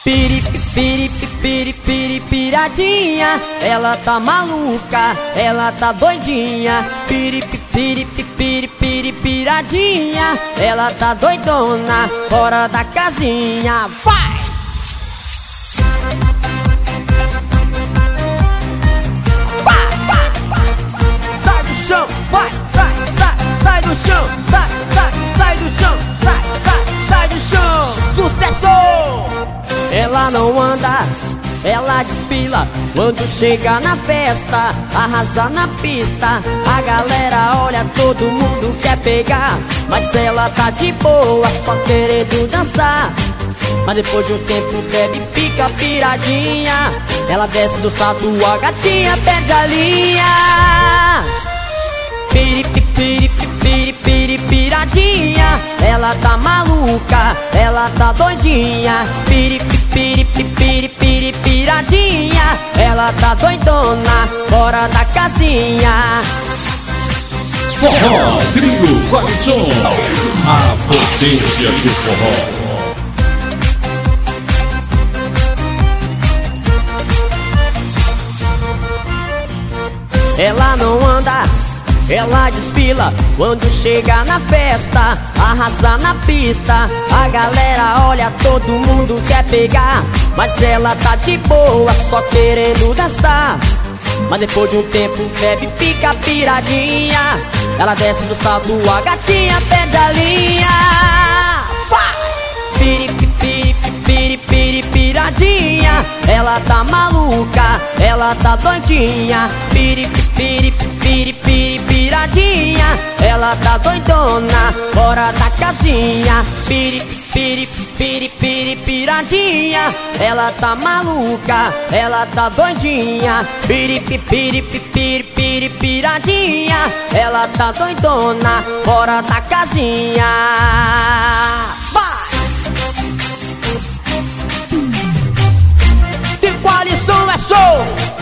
Piradinha, ela tá maluca, ela tá doidinha. Piradinha, ela tá doidona, fora da casinha. Vai! Sai do chão, vai, sai do chão, sai do chão, sai do chão. Sucesso! Ela não anda, ela desfila. Quando chega na festa, arrasa na pista. A galera olha, todo mundo quer pegar, mas ela tá de boa, só querendo dançar. Mas depois de um tempo bebe e fica piradinha. Ela desce do salto, a gatinha perde a linha. Piradinha, ela tá maluca, ela tá doidinha. Piradinha, ela tá doidona, fora da casinha. Forró, Trio Qualitson, a potência do forró. Ela não anda, ela desfila. Quando chega na festa, arrasa na pista. A galera olha, todo mundo quer pegar, mas ela tá de boa, só querendo dançar. Mas depois de um tempo bebe e fica piradinha. Ela desce do salto, a gatinha perde a linha. Piradinha, ela tá maluca, ela tá doidinha. Piradinha, ela tá doidona, fora da casinha. Piradinha, ela tá maluca, ela tá doidinha. Piradinha, ela tá doidona, fora da casinha. Qualitson é show!